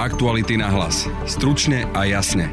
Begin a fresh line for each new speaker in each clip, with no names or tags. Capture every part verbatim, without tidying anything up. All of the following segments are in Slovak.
Aktuality na hlas. Stručne a jasne.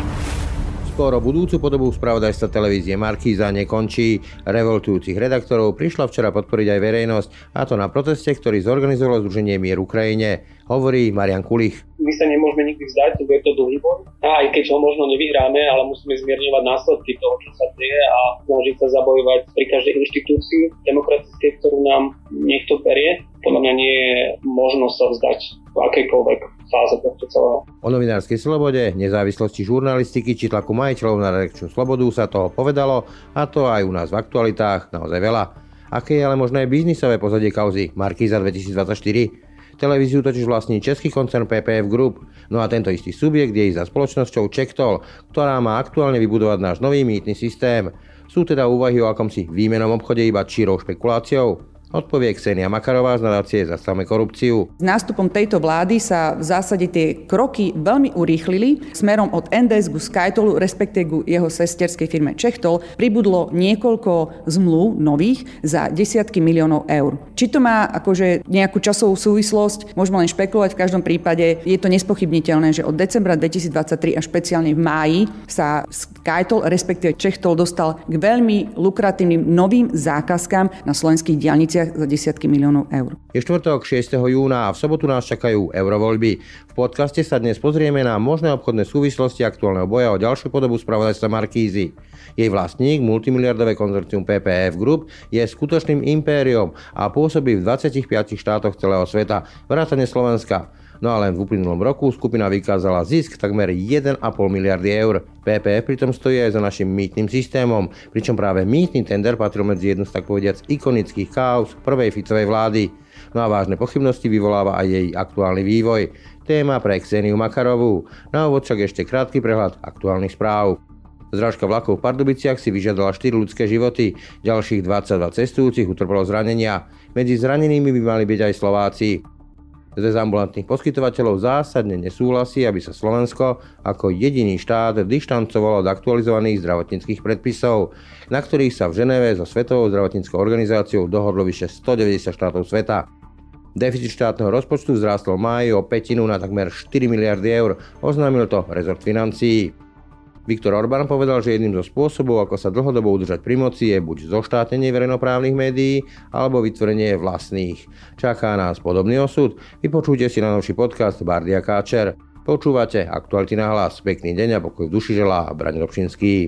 Skoro budúcu podobu spravodajstva televízie Markíza nekončí. Revoltujúcich redaktorov prišla včera podporiť aj verejnosť, a to na proteste, ktorý zorganizovalo Združenie Mier Ukrajine. Hovorí Marian Kulich.
My sa nemôžeme nikdy vzdať, lebo je to dlhý boj. A aj keď ho možno nevyhráme, ale musíme zmierňovať následky toho, čo sa deje, a snažiť sa zabojovať pri každej inštitúcii demokratickej, ktorú nám niekto berie. Podľa mňa nie je možnosť sa vzdať v akejkoľvek fáze tohto celého.
O novinárskej slobode, nezávislosti žurnalistiky či tlaku majiteľov na redakčnú slobodu sa toho povedalo, a to aj u nás v aktualitách naozaj veľa. Aké je ale možné biznisové pozadie kauzy Markíza dvetisícdvadsaťštyri? Televíziu totiž vlastní český koncern pé pé ef Group. No a tento istý subjekt je za spoločnosťou Czechtoll, ktorá má aktuálne vybudovať náš nový mýtny systém. Sú teda úvahy o akomsi výmenom obchode iba čírou špekuláciou? Odpovie Ksenia Makarová z nadácie Zastavme korupciu.
S nástupom tejto vlády sa v zásade tie kroky veľmi urýchlili. Smerom od en dé es ku Skytollu, respektíve ku jeho sesterskej firme Czechtoll, pribudlo niekoľko zmluv nových za desiatky miliónov eur. Či to má akože nejakú časovú súvislosť, môžeme len špekulovať. V každom prípade je to nespochybniteľné, že od decembra dvetisícdvadsaťtri a špeciálne v máji sa Skytoll, respektíve Czechtoll, dostal k veľmi lukratívnym novým zákazkám na slovenských diaľniciach za desiatky miliónov eur.
Je štvrtok šiesteho júna a v sobotu nás čakajú eurovoľby. V podcaste sa dnes pozrieme na možné obchodné súvislosti aktuálneho boja o ďalšiu podobu spravodajstva Markízy. Jej vlastník, multimiliardové konzorcium pé pé ef Group, je skutočným impériom a pôsobí v dvadsiatich piatich štátoch celého sveta, vrátane Slovenska. No a len v uplynulom roku skupina vykázala zisk takmer jeden a pol miliardy eur. pé pé ef pritom stojí aj za našim mýtnym systémom, pričom práve mýtny tender patril medzi jednu z tak povediac ikonických káuz prvej Ficovej vlády. No a vážne pochybnosti vyvoláva aj jej aktuálny vývoj. Téma pre Kseniu Makarovú. Na úvod však ešte krátky prehľad aktuálnych správ. Zrážka vlakov v Pardubiciach si vyžiadala štyri ľudské životy, ďalších dvadsaťdva cestujúcich utrpelo zranenia. Medzi zranenými by mali byť aj Slováci. Zväz ambulantných poskytovateľov zásadne nesúhlasí, aby sa Slovensko ako jediný štát dištancovalo od aktualizovaných zdravotníckych predpisov, na ktorých sa v Ženeve so Svetovou zdravotníckou organizáciou dohodlo vyše stodeväťdesiat štátov sveta. Deficit štátneho rozpočtu vzrástol v máji o pätinu na takmer štyri miliardy eur, oznámil to rezort financií. Viktor Orbán povedal, že jedným zo spôsobov, ako sa dlhodobo udržať pri moci, je buď zoštátnenie verejnoprávnych médií, alebo vytvorenie vlastných. Čaká nás podobný osud? Vypočujte si na novší podcast Bardia Káčer. Počúvate Aktuality na hlas. Pekný deň a pokoj v duši želá Braň Robšinský.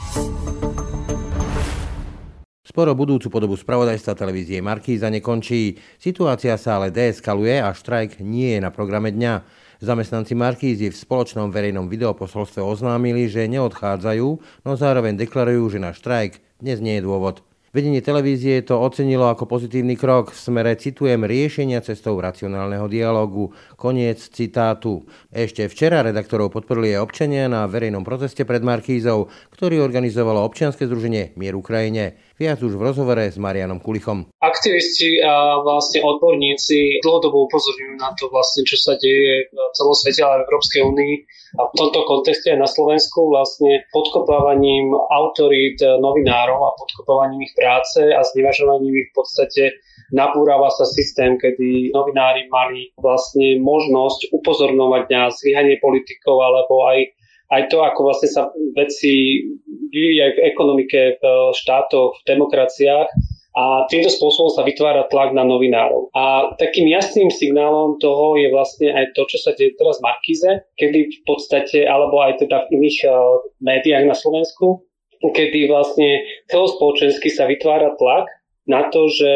Sporo budúcu podobu spravodajstva televízie Markíza nekončí. Situácia sa ale deeskaluje a štrajk nie je na programe dňa. Zamestnanci Markízy v spoločnom verejnom videoposolstve oznámili, že neodchádzajú, no zároveň deklarujú, že na štrajk dnes nie je dôvod. Vedenie televízie to ocenilo ako pozitívny krok v smere, citujem, riešenia cestou racionálneho dialógu. Koniec citátu. Ešte včera redaktorov podporili aj občania na verejnom proteste pred Markízou, ktorý organizovalo občianske združenie Mier Ukrajine. Viac už v rozhovore s Marianom Kulichom.
Aktivisti a vlastne odborníci dlhodobo upozorňujú na to, vlastne, čo sa deje v celom svete, ale v Európskej únii a v tomto kontexte aj na Slovensku vlastne podkopávaním autorít novinárov a podkopávaním ich práce a znevažovaním ich v podstate nabúrava sa systém, kedy novinári mali vlastne možnosť upozorňovať na zlyhanie politikov alebo aj Aj to, ako vlastne sa veci vyvíjajú aj v ekonomike, v štátoch, v demokraciách a týmto spôsobom sa vytvára tlak na novinárov. A takým jasným signálom toho je vlastne aj to, čo sa deje teraz v Markíze, kedy v podstate, alebo aj teda v iných uh, médiách na Slovensku, kedy vlastne celospoločensky sa vytvára tlak na to, že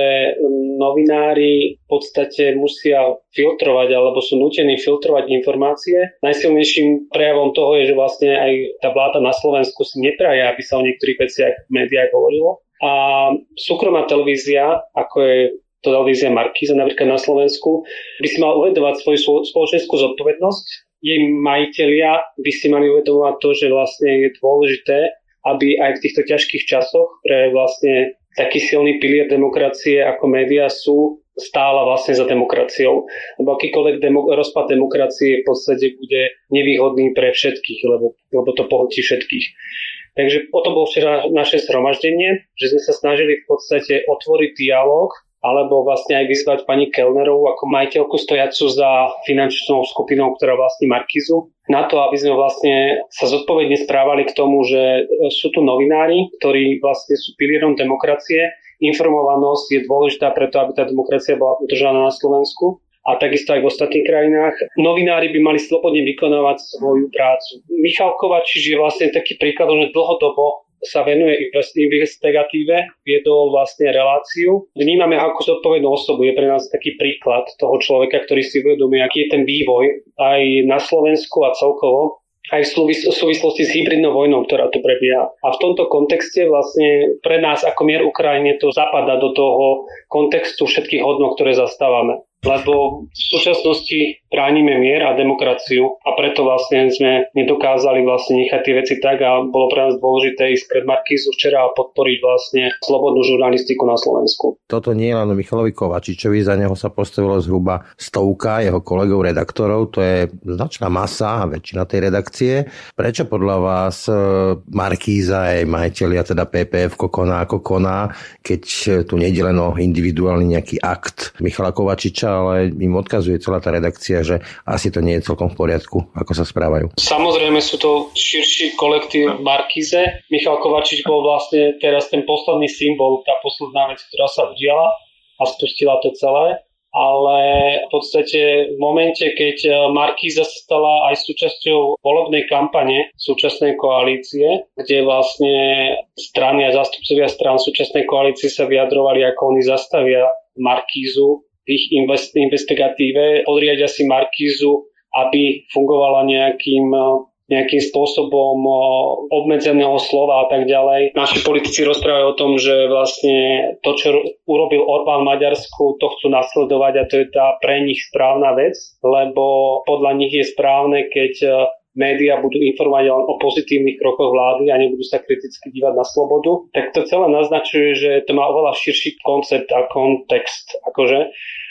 novinári v podstate musia filtrovať alebo sú nútení filtrovať informácie. Najsilnejším prejavom toho je, že vlastne aj tá vláda na Slovensku si nepraje, aby sa o niektorých veciach v médiách hovorilo. A súkromná televízia, ako je to televízia Markíza napríklad na Slovensku, by si mal uvedomať svoju spoločenskú zodpovednosť. Jej majitelia by si mali uvedomovať to, že vlastne je dôležité, aby aj v týchto ťažkých časoch pre vlastne taký silný pilier demokracie ako médiá sú stála vlastne za demokraciou. Lebo akýkoľvek demo- rozpad demokracie v podstate bude nevýhodný pre všetkých, lebo, lebo to pohltí všetkých. Takže o tom bolo včera naše zhromaždenie, že sme sa snažili v podstate otvoriť dialóg alebo vlastne aj vyzvať pani Kellnerovú ako majiteľku stojacu za finančnou skupinou, ktorá vlastní Markízu, na to, aby sme vlastne sa zodpovedne správali k tomu, že sú tu novinári, ktorí vlastne sú pilierom demokracie. Informovanosť je dôležitá preto, aby tá demokracia bola udržaná na Slovensku a takisto aj v ostatných krajinách. Novinári by mali slobodne vykonávať svoju prácu. Michal Kovačič je vlastne taký príklad, že dlhodobo sa venuje investigatíve, viedol vlastne reláciu. Vnímame ako zodpovednú osobu, je pre nás taký príklad toho človeka, ktorý si uvedomuje, aký je ten vývoj aj na Slovensku a celkovo, aj v súvislosti s hybridnou vojnou, ktorá tu prebieha. A v tomto kontexte vlastne pre nás ako mier Ukrajine to zapadá do toho kontextu všetkých hodnôt, ktoré zastávame. Lebo v súčasnosti bránime mier a demokraciu a preto vlastne sme nedokázali vlastne nechať tie veci tak a bolo pre nás dôležité ísť pred Markízu včera a podporiť vlastne slobodnú žurnalistiku na Slovensku.
Toto nie je len Michalovi Kovačičovi, za neho sa postavilo zhruba stovka jeho kolegov redaktorov, to je značná masa a väčšina tej redakcie. Prečo podľa vás Markíza aj majitelia, teda pé pé ef koná ako koná, keď tu nejde len o individuálny nejaký akt Michala Kovačiča, ale im odkazuje celá tá redakcia, že asi to nie je celkom v poriadku, ako sa správajú.
Samozrejme sú to širší kolektív Markíze. Michal Kovačič bol vlastne teraz ten posledný symbol, tá posledná vec, ktorá sa udiala a spustila to celé. Ale v podstate v momente, keď Markíza sa stala aj súčasťou volebnej kampane súčasnej koalície, kde vlastne strany a zástupcovia strán súčasnej koalície sa vyjadrovali, ako oni zastavia Markízu v ich investigatíve, podriadia si Markízu, aby fungovala nejakým, nejakým spôsobom obmedzeného slova a tak ďalej. Naši politici rozprávajú o tom, že vlastne to, čo urobil Orbán v Maďarsku, to chcú nasledovať a to je tá pre nich správna vec, lebo podľa nich je správne, keď médiá budú informovať o pozitívnych krokoch vlády a nebudú sa kriticky dívať na slobodu, tak to celé naznačuje, že to má oveľa širší koncept a kontext. Akože.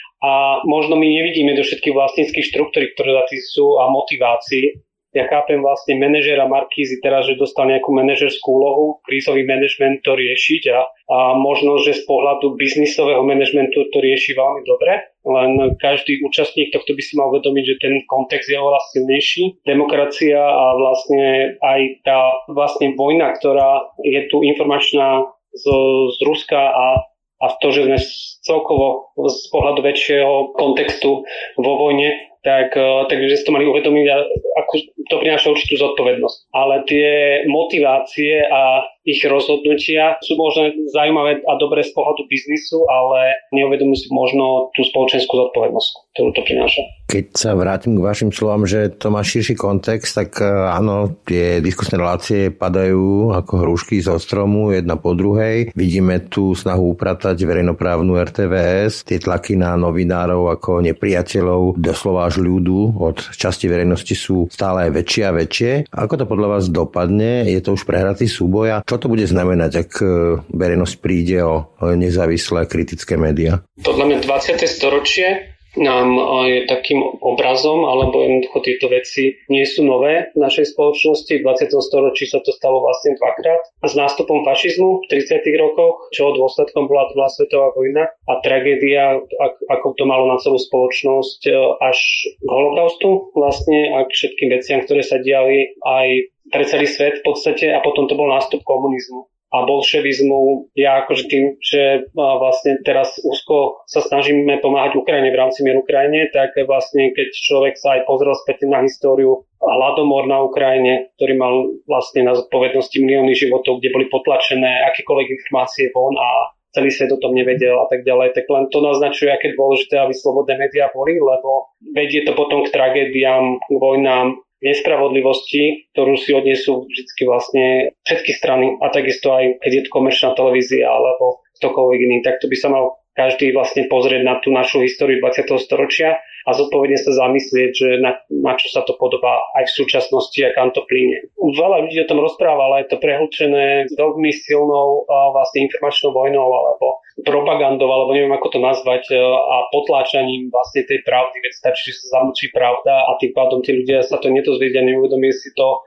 A možno my nevidíme do všetkých vlastníckych štruktúr, ktoré za tým sú a motivácií. Ja chápem vlastne manažéra Markízy teraz, že dostal nejakú manažerskú úlohu, krízový manažment to riešiť a, a možno, že z pohľadu biznisového manažmentu to rieši veľmi dobre. Len každý účastník tohto by si mal uvedomiť, že ten kontext je oveľa silnejší. Demokracia a vlastne aj tá vlastne vojna, ktorá je tu informačná z, z Ruska a, a to, že sme celkovo z pohľadu väčšieho kontextu vo vojne, tak, takže si to mali uvedomiť, ako to prináša určitú zodpovednosť. Ale tie motivácie a ich rozhodnutia sú možno zaujímavé a dobré z pohľadu biznisu, ale neuvedomujú si možno tú spoločenskú zodpovednosť, ktorú to prináša.
Keď sa vrátim k vašim slovám, že to má širší kontext, tak áno, tie diskusné relácie padajú ako hrušky zo stromu, jedna po druhej. Vidíme tu snahu upratať verejnoprávnu er té vé es, tie tlaky na novinárov ako nepriateľov, doslova až ľudu od časti verejnosti sú stále aj väčšie a väčšie. Ako to podľa vás dopadne? Je to už prehratý súboj? Čo to bude znamenať, ak verejnosť príde o nezávislé kritické médiá?
Podľa mňa dvadsiate storočie nám je takým obrazom, alebo jednoducho tieto veci nie sú nové v našej spoločnosti. V dvadsiatom storočí sa to stalo vlastne dvakrát. S nástupom fašizmu v tridsiatych rokoch, čo dôsledkom bola druhá svetová vojna a tragédia, ako to malo na celú spoločnosť, až k holokaustu vlastne a k všetkým veciam, ktoré sa diali aj pre celý svet v podstate a potom to bol nástup komunizmu a bolševizmu. Ja akože tým, že vlastne teraz úzko sa snažíme pomáhať Ukrajine v rámci mier Ukrajine, tak vlastne keď človek sa aj pozrel späť na históriu hladomor na Ukrajine, ktorý mal vlastne na zodpovednosti milióny životov, kde boli potlačené akékoľvek informácie von a celý svet o tom nevedel a tak ďalej, tak len to naznačuje, aké dôležité, aby slobodné médiá boli, lebo vedie to potom k tragédiám, k vojnám, nespravodlivosti, ktorú si odnesú vždy vlastne všetky strany a takisto aj keď je to komerčná televízia alebo ktokoľvek iný, tak to by sa mal každý vlastne pozrieť na tú našu históriu dvadsiateho storočia a zodpovedne sa zamyslieť, že na, na čo sa to podobá aj v súčasnosti a kam to plynie. Veľa ľudí o tom rozpráva, ale je to prehlčené s veľmi silnou vlastne informačnou vojnou alebo propagandou, alebo neviem ako to nazvať, a potláčaním vlastne tej pravdy. Veď stačí, že sa zamlčí pravda a tým pádom tí ľudia sa to nedozvedia, neuvedomie si to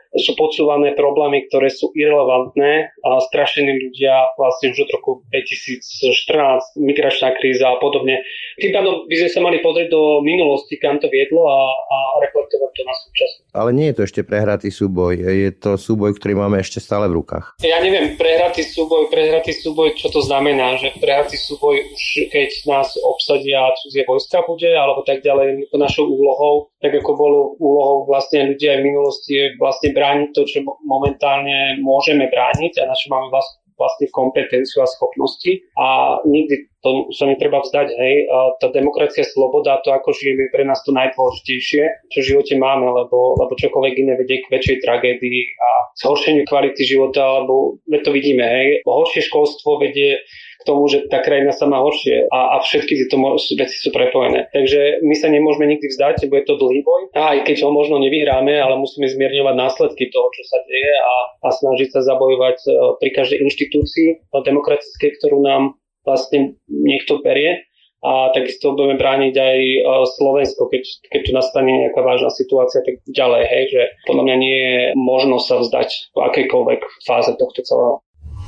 sú podsúvané problémy, ktoré sú irelevantné a strašení ľudia vlastne už od roku dvetisícštrnásť, migračná kríza a podobne. Tým pádom by sme sa mali pozrieť do minulosti, kam to viedlo a, a reflektovať to na súčasnosť.
Ale nie je to ešte prehratý súboj, je to súboj, ktorý máme ešte stále v rukách.
Ja neviem, prehratý súboj, prehratý súboj, čo to znamená, že prehratý súboj už keď nás obsadia cudzie vojska bude, alebo tak ďalej, našou úlohou, tak ako bolo úlohou vlastne ľudí aj v minulosti, je vlastne brániť to, čo momentálne môžeme brániť a na čo máme vlastne vlastne kompetenciu a schopnosti a nikdy to sa netreba vzdať, hej. A tá demokracia, sloboda, to ako žijeme, je pre nás to najdôležitejšie, čo v živote máme, lebo, lebo čokoľvek iné vedie k väčšej tragédii a zhoršeniu kvality života, lebo my to vidíme, hej. Horšie školstvo vedie k tomu, že tá krajina sa má horšie a, a všetky tieto veci sú prepojené. Takže my sa nemôžeme nikdy vzdať, lebo je to dlhý boj. A aj keď ho možno nevyhráme, ale musíme zmierňovať následky toho, čo sa deje a, a snažiť sa zabojovať pri každej inštitúcii demokratickej, ktorú nám vlastne niekto berie. A takisto budeme brániť aj Slovensko, keď, keď tu nastane nejaká vážna situácia, tak ďalej, hej, že podľa mňa nie je možno sa vzdať v akejkoľvek fáze tohto celého.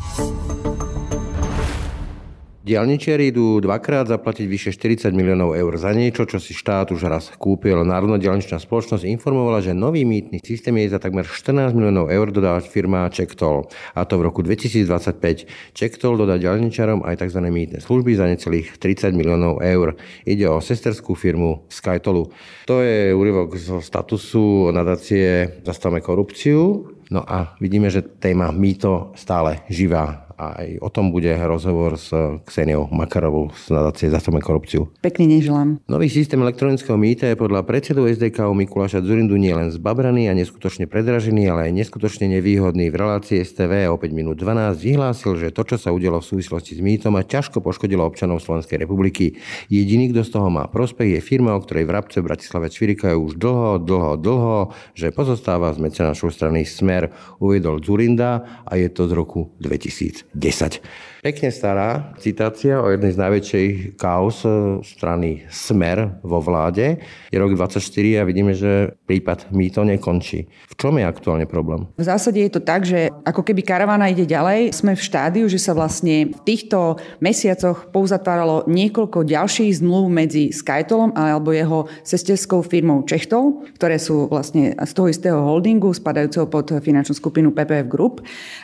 Diaľničiari idú dvakrát zaplatiť vyše štyridsať miliónov eur za niečo, čo si štát už raz kúpil. Národná diaľničná spoločnosť informovala, že nový mýtny systém jej za takmer štrnásť miliónov eur dodá firma Czechtoll. A to v roku dvetisícdvadsaťpäť. Czechtoll dodá diaľničarom aj tzv. Mýtne služby za necelých tridsať miliónov eur. Ide o sesterskú firmu SkyTollu. To je úryvok zo statusu nadácie Zastavme korupciu. No a vidíme, že téma mýto stále živá. A aj o tom bude rozhovor s Kseniou Makarovou z nadácie Zastavme korupciu.
Pekný deň želám.
Nový systém elektronického mýta je podľa predsedu es dé ká ú Mikuláša Dzurindu nielen zbabraný a neskutočne predražený, ale aj neskutočne nevýhodný. V relácii es té vé o päť minút dvanásť vyhlásil, že to, čo sa udialo v súvislosti s mýtom, a ťažko poškodilo občanov Slovenskej republiky. Jediný, kto z toho má prospech, je firma, o ktorej vrabce v Bratislave cvirikajú už dlho, dlho, dlho, že pozostáva z mecenášov strany Smer, uviedol Dzurinda a je to z roku dvetisíc desať. Pekne stará citácia o jednej z najväčších kauz strany Smer vo vláde. Je rok dvadsaťštyri a vidíme, že prípad mýto nekončí. V čom je aktuálne problém?
V zásade je to tak, že ako keby karavána ide ďalej, sme v štádiu, že sa vlastne v týchto mesiacoch pouzatváralo niekoľko ďalších zmluv medzi SkyTollom alebo jeho sesterskou firmou Czechtoll, ktoré sú vlastne z toho istého holdingu spadajúceho pod finančnú skupinu pé pé ef Group.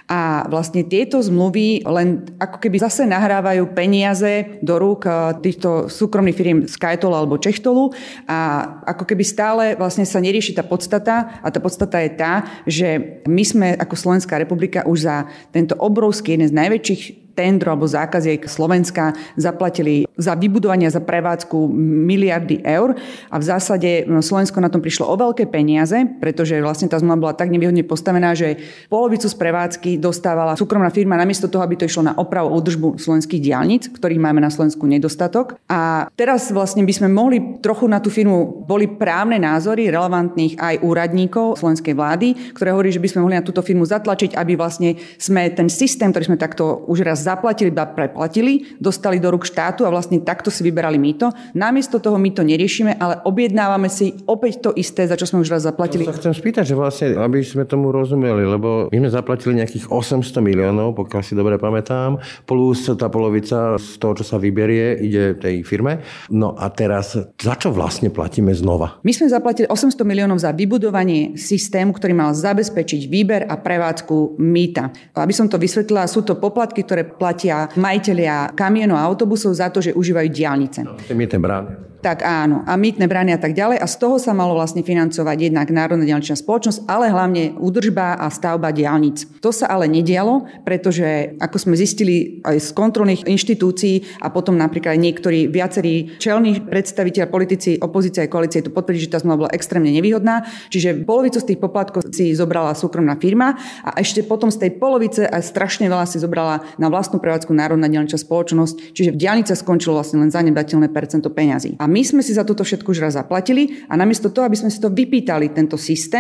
A vlastne tieto zmluvy len ako keby zase nahrávajú peniaze do rúk týchto súkromných firiem SkyToll alebo Czechtoll a ako keby stále vlastne sa nerieši tá podstata a tá podstata je tá, že my sme ako Slovenská republika už za tento obrovský, jeden z najväčších tendro alebo zákaziek Slovenska zaplatili za vybudovanie a za prevádzku miliardy eur a v zásade Slovensko na tom prišlo o veľké peniaze, pretože vlastne tá zmluva bola tak nevýhodne postavená, že polovicu z prevádzky dostávala súkromná firma namiesto toho, aby to išlo na opravu a údržbu slovenských diaľnic, ktorých máme na Slovensku nedostatok. A teraz vlastne by sme mohli trochu na tú firmu, boli právne názory relevantných aj úradníkov slovenskej vlády, ktoré hovorí, že by sme mohli na túto firmu zatlačiť, aby vlastne sme ten systém, ktorý sme takto už raz zaplatili, iba preplatili, dostali do rúk štátu a vlastne takto si vyberali mýto. Namiesto toho my to neriešime, ale objednávame si opäť to isté, za čo sme už raz zaplatili.
To sa chcem spýtať, že vlastne, aby sme tomu rozumeli, lebo my sme zaplatili nejakých osemsto miliónov, pokiaľ si dobre pamätám, plus tá polovica z toho, čo sa vyberie, ide tej firme. No a teraz, za čo vlastne platíme znova?
My sme zaplatili osemsto miliónov za vybudovanie systému, ktorý mal zabezpečiť výber a prevádzku mýta. Aby som to vysvetlila, sú to poplatky, ktoré platia majitelia kamienov a autobusov za to, že užívajú diaľnice.
No, mýtne brány.
Tak áno, a mýtne brány a tak ďalej. A z toho sa malo vlastne financovať jednak Národná diaľničná spoločnosť, ale hlavne údržba a stavba diaľnic. To sa ale nedialo, pretože ako sme zistili aj z kontrolných inštitúcií a potom napríklad aj niektorí viacerí čelní predstavitelia, politici, opozícia a koalície tu potvrdili, že tá zmluva bola extrémne nevýhodná. Čiže polovicu z tých poplatkov si zobrala súkromná firma a ešte potom z tej polovice a strašne veľa si zobrala na vlastnú prevádzku Národná diaľničná spoločnosť. Čiže v diaľnice skončilo vlastne len zanedbateľné percento peňazí. A my sme si za toto všetko už raz zaplatili a namiesto toho, aby sme si to vypýtali, tento systém,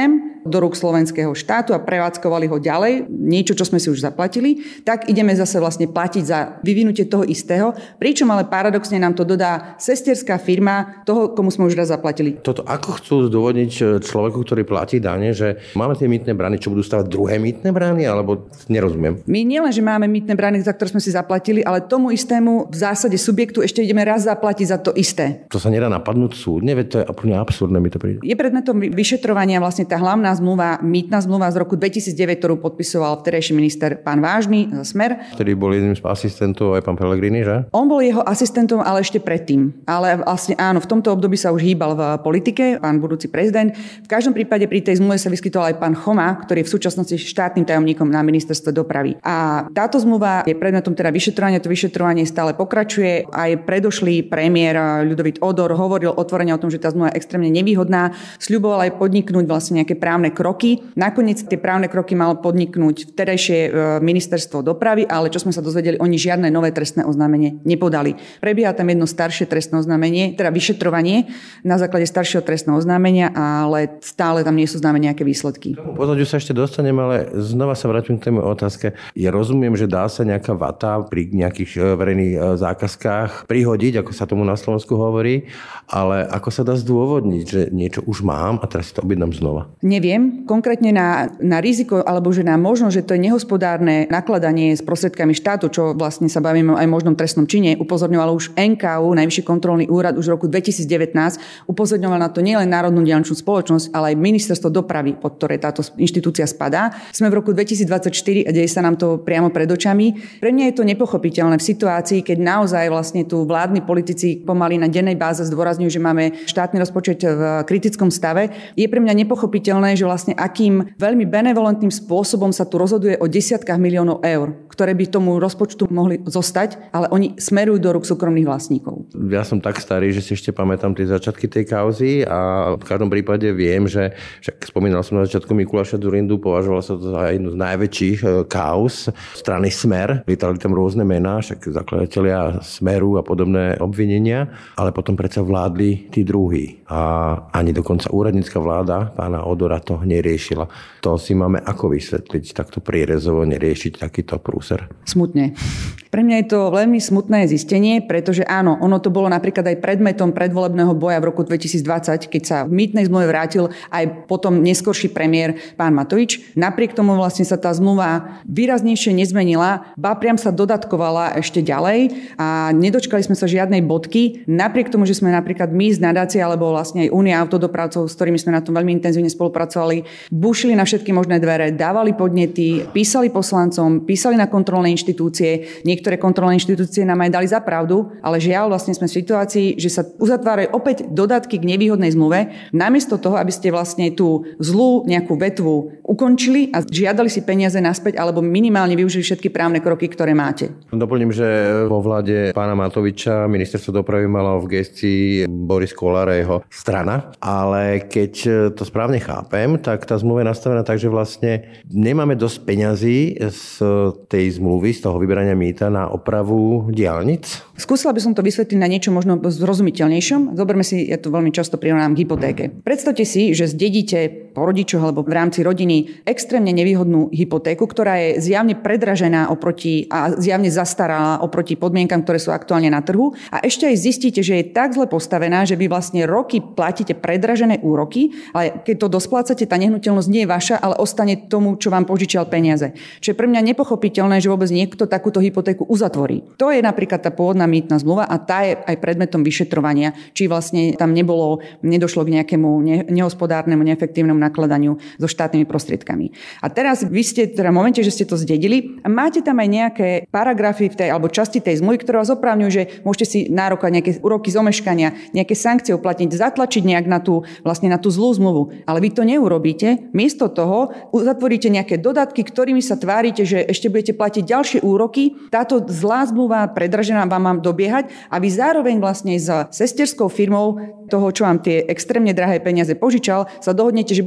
do rúk slovenského štátu a prevádzkovali ho ďalej, niečo, čo sme si už zaplatili, tak ideme zase vlastne platiť za vyvinutie toho istého, pričom ale paradoxne nám to dodá sesterská firma toho, komu sme už raz zaplatili.
Toto ako chcú zdôvodniť človeku, ktorý platí dane, že máme tie mýtne brány, čo budú stavať druhé mýtne brány, alebo nerozumiem.
My nielen, že máme mýtne brány, za ktoré sme si zaplatili, ale tomu istému v zásade subjektu ešte ideme raz zaplatiť za to isté.
To sa nedá napadnúť súdne, veď to je úplne absurdné, mi to príde.
Je predmetom vyšetrovania vlastne tá hlavná zmluva, mýtna zmluva z roku dvetisícdeväť, ktorú podpisoval vtedajší minister pán Vážny za Smer.
Vtedy bol jedným z asistentov aj pán Pellegrini, že?
On bol jeho asistentom, ale ešte predtým. Ale vlastne áno, v tomto období sa už hýbal v politike, pán budúci prezident. V každom prípade pri tej zmluve sa vyskytol aj pán Choma, ktorý je v súčasnosti štátnym tajomníkom na ministerstve dopravy. A táto zmluva je predmetom teda vyšetrovania, to vyšetrovanie stále pokračuje. Aj predošlý premiér Ľudovít Odor hovoril otvorene o tom, že tá zmluva je extrémne nevýhodná, sľuboval aj podniknúť vlastne nejaké právne kroky. Nakoniec tie právne kroky mal podniknúť vtedajšie ministerstvo dopravy, ale čo sme sa dozvedeli, oni žiadne nové trestné oznámenie nepodali. Prebieha tam jedno staršie trestné oznámenie, teda vyšetrovanie na základe staršieho trestného oznámenia, ale stále tam nie sú známe nejaké výsledky.
Pozadiu sa ešte dostanem, ale znova sa vrátim k tému otázke. Ja rozumiem, že dá sa nejaká vata pri nejakých verejných zákazkách prihodiť, ako sa tomu na Slovensku hovorí, ale ako sa dá zdôvodniť, že niečo už mám a teraz si to objednám znova?
Neviem. Konkrétne na, na riziko, alebo že na možnosť, že to je nehospodárne nakladanie s prostriedkami štátu, čo vlastne sa bavíme aj o možnom trestnom čine, upozorňoval už en ká ú, Najvyšší kontrolný úrad, už v roku dvetisícdevätnásť, upozorňoval na to nielen Národnú diaľničnú spoločnosť, ale aj ministerstvo dopravy, pod ktoré táto inštitúcia spadá. Sme v roku dvetisícdvadsaťštyri a deje sa nám to priamo pred očami. Pre mňa je to nepochopiteľné v situácii, keď naozaj vlastne tu vládni politici pomaly na dennej báze zdôrazňujú, že máme štátny rozpočet v kritickom stave. Je pre mňa nepochopiteľné, že vlastne akým veľmi benevolentným spôsobom sa tu rozhoduje o desiatkách miliónov eur, ktoré by tomu rozpočtu mohli zostať, ale oni smerujú do rúk súkromných vlastníkov.
Ja som tak starý, že si ešte pamätám tie začiatky tej kauzy a v každom prípade viem, že však spomínal som na začiatku Mikuláša Dzurindu, považoval sa to za jednu z najväčších kauz strany Smer. Lietali tam rôzne mená, však zakladatelia Smeru a podobné obvinenia, ale potom predsa vládli tí druhí. A ani dokonca úradnícka vláda pána Odora to neriešila. To si máme ako vysvetliť, takto prierezovo neriešiť takýto prúser?
Smutne. Pre mňa je to veľmi smutné zistenie, pretože áno, ono to bolo napríklad aj predmetom predvolebného boja v roku dvetisícdvadsať, keď sa v mýtnej zmluve vrátil aj potom neskorší premiér pán Matovič. Napriek tomu vlastne sa tá zmluva výraznejšie nezmenila, ba priam sa dodatkovala ešte ďalej a nedočkali sme sa žiadnej bodky. Napriek tomu, že sme napríklad my z nadácie alebo vlastne aj Únia autodopravcov, s ktorými sme na tom veľmi intenzívne spolupracovali, bušili na všetky možné dvere, dávali podnety, písali poslancom, písali na kontrolné inštitúcie. Niektoré kontrolné inštitúcie nám aj dali za pravdu, ale žiaľ, vlastne sme v situácii, že sa uzatvárajú opäť dodatky k nevýhodnej zmluve, namiesto toho, aby ste vlastne tú zlú nejakú vetvu ukončili a žiadali si peniaze naspäť alebo minimálne využili všetky právne kroky, ktoré máte.
Doplním, že vo vláde pána Matoviča ministerstvo dopravy malo v gestii Boris Kollár a jeho strana, ale keď to správne chápem, tak tá zmluva je nastavená tak, že vlastne nemáme dosť peňazí z tej zmluvy, z toho vyberania mýta na opravu diaľnic.
Skúsila by som to vysvetliť na niečo možno zrozumiteľnejšom. Zoberme si, ja to veľmi často prirovnám k hypotéke. Predstavte si, že zdedíte po rodičoch alebo v rámci rodiny extrémne nevýhodnú hypotéku, ktorá je zjavne predražená oproti a zjavne zastaralá oproti podmienkam, ktoré sú aktuálne na trhu. A ešte aj zistíte, že je tak zle postavená, že vy vlastne roky platíte predražené úroky, ale keď to dosplácate, tá nehnuteľnosť nie je vaša, ale ostane tomu, čo vám požičial peniaze. Čo je pre mňa nepochopiteľné, že vôbec niekto takúto hypotéku uzatvorí. To je napríklad tá pôvodná mýtna zmluva a tá je aj predmetom vyšetrovania, či vlastne tam nebolo, nedošlo k nejakému ne, nehospodárnemu, neefektívnemu nakladaniu so štátnymi prostriedkami. A teraz vy ste teda v momente, že ste to zdedili a máte tam aj nejaké paragrafy v tej alebo časti tej zmluvy, ktoré vás oprávňujú, že môžete si nárokovať nejaké úroky z omeškania, nejaké sankcie uplatniť, zatlačiť nejak na tú vlastne na tú zlú zmluvu. Ale vy to neurobíte. Miesto toho uzatvoríte nejaké dodatky, ktorými sa tvárite, že ešte budete platiť ďalšie úroky. Táto zlá zmluva predražená vám má dobiehať a vy zároveň vlastne s sesterskou firmou toho, čo vám tie extrémne drahé peniaze požičal, sa dohodnete, že budete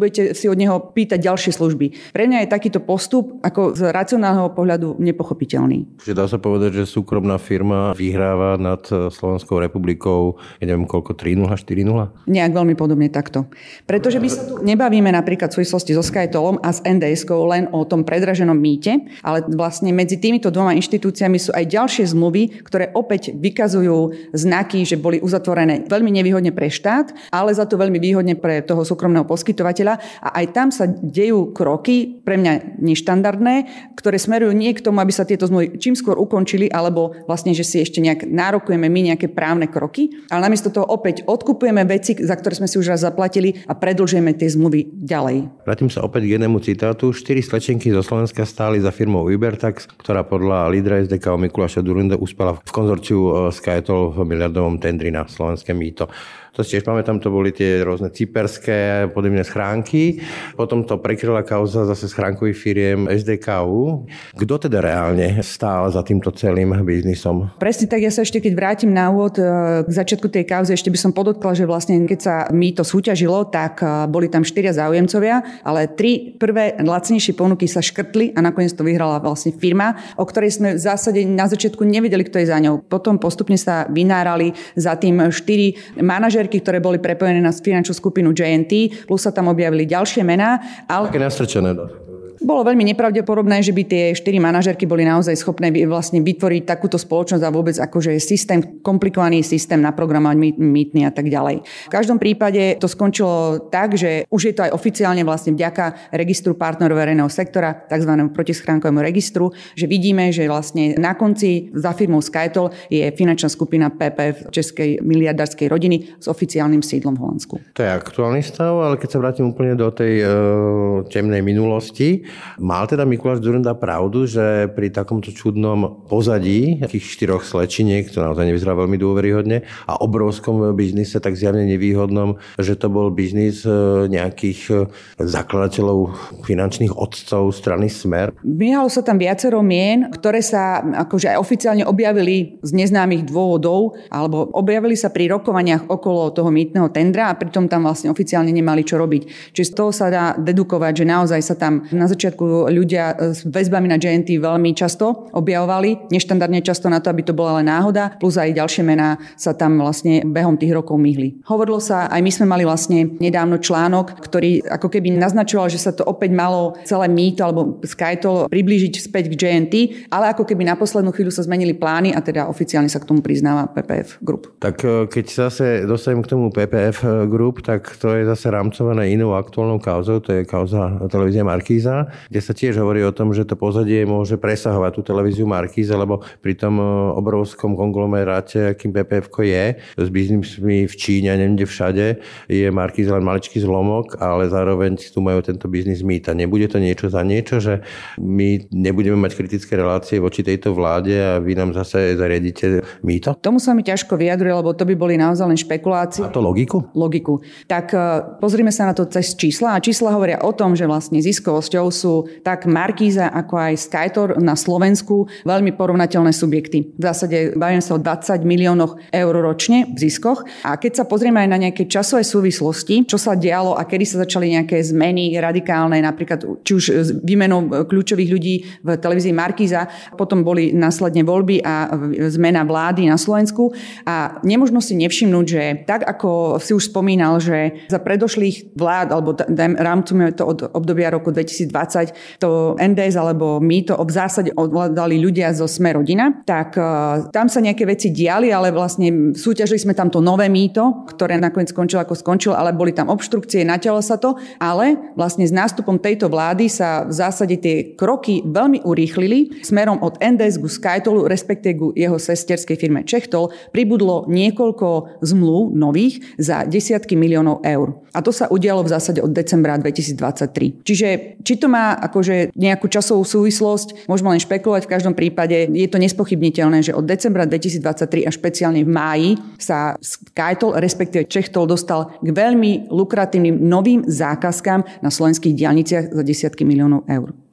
budete si od neho pýtať ďalšie služby. Pre mňa je takýto postup ako z racionálneho pohľadu nepochopiteľný.
Čiže dá sa povedať, že súkromná firma vyhráva nad Slovenskou republikou, ja neviem koľko, tri nula, štyri nula?
Nejak veľmi podobne takto. Pretože my sa tu nebavíme napríklad v súvislosti so Skytolom a s en dé eskou len o tom predraženom mýte, ale vlastne medzi týmito dvoma inštitúciami sú aj ďalšie zmluvy, ktoré opäť vykazujú znaky, že boli uzatvorené veľmi nevýhodne pre štát, ale za to veľmi výhodne pre toho súkromného poskytovateľa. A aj tam sa dejú kroky, pre mňa neštandardné, ktoré smerujú nie k tomu, aby sa tieto zmluvy čím skôr ukončili, alebo vlastne, že si ešte nejak nárokujeme my nejaké právne kroky, ale namiesto toho opäť odkupujeme veci, za ktoré sme si už raz zaplatili a predĺžujeme tie zmluvy ďalej.
Vrátim sa opäť k jednému citátu. Štyri slečenky zo Slovenska stáli za firmou Ubertax, ktorá podľa lídra es dé ká Mikuláša Dzurinde uspela v konzorciu Skytol v miliardovom tendri na slovenské mýto. To si tiež pamätám, to boli tie rôzne cyperské podobné schránky. Potom to prekryla kauza zase schránkových firiem es dé ká ú. Kto teda reálne stál za týmto celým biznisom?
Presne tak, ja sa ešte keď vrátim na úvod k začiatku tej kauzy, ešte by som podotkla, že vlastne keď sa mýto súťažilo, tak boli tam štyria záujemcovia, ale tri prvé lacnejšie ponuky sa škrtli a nakoniec to vyhrala vlastne firma, o ktorej sme v zásade na začiatku nevedeli, kto je za ňou. Potom postupne sa vynárali za tým štyri manažéri, ktoré boli prepojené na finančnú skupinu jé en té, plus sa tam objavili ďalšie mená. Ale...
Také nastrčené.
Bolo veľmi nepravdepodobné, že by tie štyri manažérky boli naozaj schopné vlastne vytvoriť takúto spoločnosť a vôbec akože systém, komplikovaný systém naprogramovať mýtny a tak ďalej. V každom prípade to skončilo tak, že už je to aj oficiálne vlastne vďaka registru partnerov verejného sektora, tzv. Protischránkovému registru, že vidíme, že vlastne na konci za firmou Skytol je finančná skupina pé pé ef českej miliardárskej rodiny s oficiálnym sídlom v Holandsku.
To je aktuálny stav, ale keď sa vrátim úplne do tej e, temnej minulosti, mal teda Mikuláš Dzurunda pravdu, že pri takomto čudnom pozadí takých štyroch slečiniek, to naozaj nevyzerá veľmi dôveryhodne, a obrovskom biznise, tak zjavne nevýhodnom, že to bol biznis nejakých zakladateľov, finančných otcov strany Smer?
Vyhalo sa tam viacero mien, ktoré sa akože aj oficiálne objavili z neznámych dôvodov, alebo objavili sa pri rokovaniach okolo toho mýtneho tendra a pritom tam vlastne oficiálne nemali čo robiť. Čiže z toho sa dá dedukovať, že naozaj sa tam na začiatku ľudia s väzbami na jé en té veľmi často objavovali, neštandardne často na to, aby to bola len náhoda, plus aj ďalšie mená sa tam vlastne behom tých rokov myhli. Hovorilo sa, aj my sme mali vlastne nedávno článok, ktorý ako keby naznačoval, že sa to opäť malo celé mýto alebo Skytol priblížiť späť k jé en té, ale ako keby na poslednú chvíľu sa zmenili plány a teda oficiálne sa k tomu priznáva pé pé ef Group.
Tak keď zase dostanem k tomu pé pé ef Group, tak to je zase rámcované inou aktuálnou kauzou, to je kauza televízie Markíza, kde sa tiež hovorí o tom, že to pozadie môže presahovať tú televíziu Markíza, lebo pri tom obrovskom konglomeráte, akým pé pé efko je, s biznismi v Číne a neviem kde všade, je Markíza len maličký zlomok, ale zároveň tu majú tento biznis mýta. Nebude to niečo za niečo, že my nebudeme mať kritické relácie voči tejto vláde a vy nám zase zariadíte mýto?
Tomu sa mi ťažko vyjadruje, lebo to by boli naozaj len špekulácie.
A to logiku?
Logiku. Tak pozrime sa na to cez čísla a čísla hovoria o tom, že vlastne ziskovosťou sú tak Markíza ako aj Skytol na Slovensku veľmi porovnateľné subjekty. V zásade bavíme sa o dvadsať miliónoch eur ročne v ziskoch a keď sa pozrieme aj na nejaké časové súvislosti, čo sa dialo a kedy sa začali nejaké zmeny radikálne, napríklad či už výmenou kľúčových ľudí v televízii Markíza, potom boli následne voľby a zmena vlády na Slovensku a nemožno si nevšimnúť, že tak ako si už spomínal, že za predošlých vlád alebo rámcujeme to od obdobia roku dvetisícdvadsať to en dé es alebo mýto v zásade ovládali ľudia zo Sme rodina, tak uh, tam sa nejaké veci diali, ale vlastne súťažili sme tam to nové mýto, ktoré nakoniec skončilo ako skončilo, ale boli tam obštrukcie, natiaľo sa to, ale vlastne s nástupom tejto vlády sa v zásade tie kroky veľmi urýchlili. Smerom od en dé es ku Skytolu, respektíve ku jeho sesterskej firme Čechtol, pribudlo niekoľko zmluv nových za desiatky miliónov eur. A to sa udialo v zásade od decembra dvetisícdvadsaťtri. Čiže či to má akože nejakú časovú súvislosť, môžeme len špekulovať, v každom prípade je to nespochybniteľné, že od decembra dvetisícdvadsaťtri a špeciálne v máji sa Skytol, respektíve Čechtol dostal k veľmi lukratívnym novým zákazkám na slovenských diaľniciach za desiatky miliónov eur.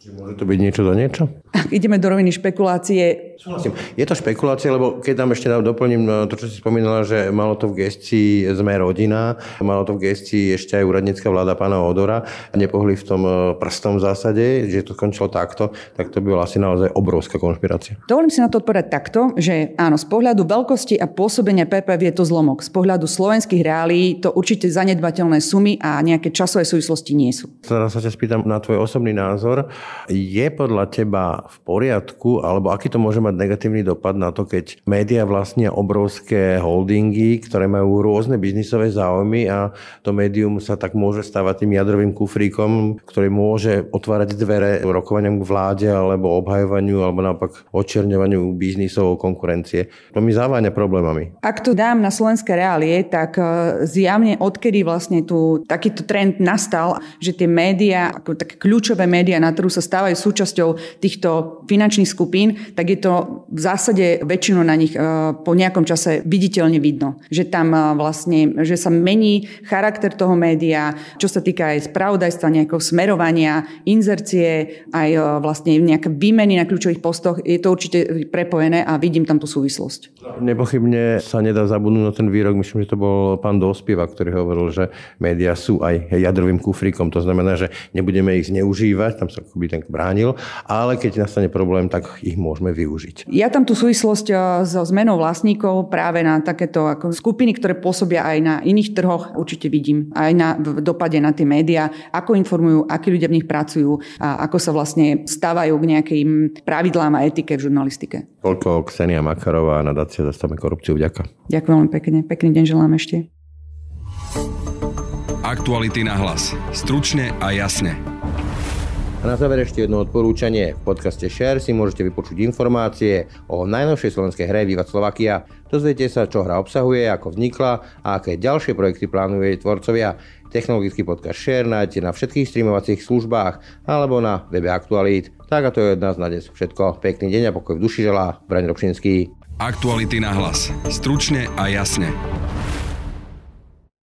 Môže to byť niečo do niečo?
Ak ideme do roviny špekulácie.
Súhlasím. Je to špekulácia, lebo keď tam ešte doplním to, čo si spomínala, že malo to v gestii Sme rodina, malo to v gestii ešte aj úradnícka vláda pána Odora, nepohli v tom prstom v zásade, že to skončilo takto, tak to by bola asi naozaj obrovská konšpirácia.
Dovolím si na to odpovedať takto, že áno, z pohľadu veľkosti a pôsobenia pé pé ef je to zlomok. Z pohľadu slovenských reálií to určite zanedbateľné sumy a nejaké časové súvislosti nie sú.
Teraz sa ťa spýtam na tvoj osobný názor. Je podľa teba v poriadku, alebo aký to môže mať negatívny dopad na to, keď médiá vlastnia obrovské holdingy, ktoré majú rôzne biznisové záujmy a to médium sa tak môže stávať tým jadrovým kufríkom, ktorý môže otvárať dvere rokovaniam k vláde alebo obhajovaniu alebo naopak očierňovaniu biznisov konkurencie. To mi zaváňa problémami.
Ak to dám na slovenské reálie, tak zjavne odkedy vlastne tu takýto trend nastal, že tie médiá, ako také kľúčové médiá na trhu sa stávajú súčasťou týchto finančných skupín, tak je to v zásade väčšinu na nich po nejakom čase viditeľne vidno. Že tam vlastne, že sa mení charakter toho média, čo sa týka aj spravodajstva, nejakého smerovania, inzercie, aj vlastne nejaké výmeny na kľúčových postoch. Je to určite prepojené a vidím tam tú súvislosť.
Nepochybne sa nedá zabudnúť na ten výrok, myslím, že to bol pán Dospieva, ktorý hovoril, že médiá sú aj jadrovým kufríkom. To znamená, že nebudeme ich zneužívať, tam sa akoby ten bránil, ale keď nastane problém, tak ich môžeme využiť.
Ja tam tú súvislosť so zmenou vlastníkov práve na takéto ako skupiny, ktoré pôsobia aj na iných trhoch, určite vidím. Aj na v dopade na tie médiá, ako informujú, akí ľudia v nich pracujú a ako sa vlastne stávajú k nejakým pravidlám a etike v žurnalistike.
Toľko Ksenia Makarová, nadácia Zastavme korupciu. Vďaka.
Ďakujem veľmi pekne. Pekný deň želám ešte.
Aktuality na hlas. Stručne a jasne.
A na záver ešte jedno odporúčanie. V podcaste Share si môžete vypočuť informácie o najnovšej slovenskej hre Vivat Slovakia. Dozviete sa, čo hra obsahuje, ako vznikla a aké ďalšie projekty plánujú jej tvorcovia. Technologický podcast Share nájdete na všetkých streamovacích službách alebo na webe Aktualít. Tak a to je od nás na dnes všetko. Pekný deň a pokoj v duši želá Braň Robšinský.
Aktuality na hlas. Stručne a jasne.